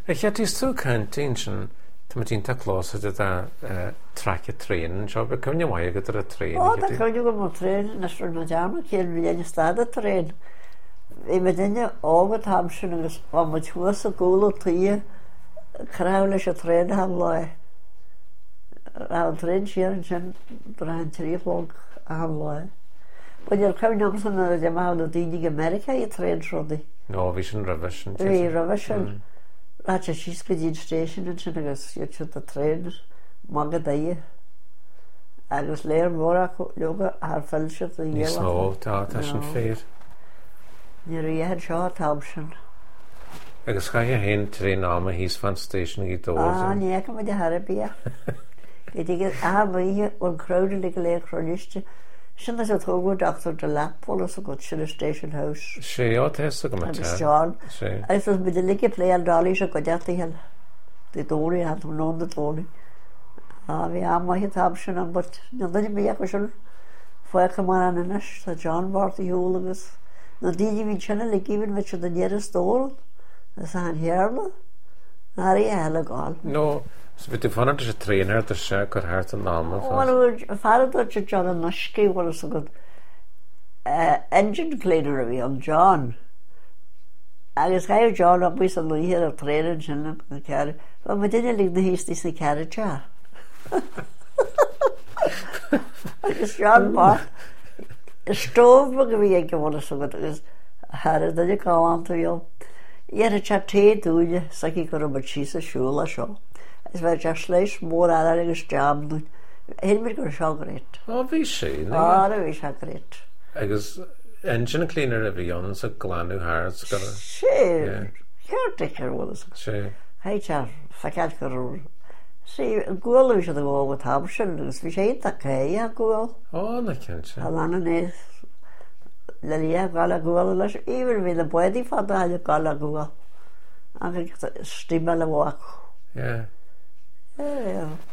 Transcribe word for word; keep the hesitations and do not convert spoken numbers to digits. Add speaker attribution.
Speaker 1: Ich hätte es zu canteen sin Tá tín tá chlósa a trace tréin seo be cymni mai gyda'r y tréin.
Speaker 2: O, da cymni go mo tréin, nes rwy'n jam, cyn fi yn ystad y tréin. Fi mynd yn ofod hamsyn yn o mae tŵas o gwl o tŷ craw leis o tréin ham loi. Rawn tréin siar yn sy'n braen tri chlog a ham loi. Bod i'r cymni amser yn ydym hawn o dynig America i tréin srodi.
Speaker 1: No, fi sy'n rybys yn.
Speaker 2: Fi rybys yn. Racha she's good in station and she goes you should the train maga day agus leir mora yoga har fellship the
Speaker 1: year no ta ta sin fair
Speaker 2: you re had short option
Speaker 1: agus ga je hen train ama his van station i do
Speaker 2: ah nee kom de harabia ik dig ah we on crowd like leir chroniste sin as a togo doctor de lap police go to the station house
Speaker 1: she ought to have come
Speaker 2: to John I was with the like play and dolly so go jatti hel the story had to know the story ah we am my option but no then me ko schon foi come on and us the John bought the hooligas no did we channel like even which the nearest store the san here Harry hella gal
Speaker 1: no so við fann at the trainer the shaker hart and name
Speaker 2: well father that John and Nashki was so good uh, engine cleaner of young John agus gael John up with some here a trainer in the car but we didn't leave the he's this the carriage agus John bought a stove but we ain't going so good is had that you go on to you yeah a chat tea do you saki go but she's a shula show is waar just slechts more allergens jam doen. Heel meer go show great.
Speaker 1: Oh, wie schön.
Speaker 2: Ah, dat is great.
Speaker 1: Agus engine cleaner of yon so glanu hard got a
Speaker 2: Shit. Caretaker was.
Speaker 1: Shit.
Speaker 2: Hey char, fakat go. See, goal is the go with option. Is we say that okay, ja goal.
Speaker 1: Oh, na kent je.
Speaker 2: Alana ne. Lalia gala goal las even with the body for the gala goal. En ik stimmelen walk.
Speaker 1: Ja.
Speaker 2: Ja, ja.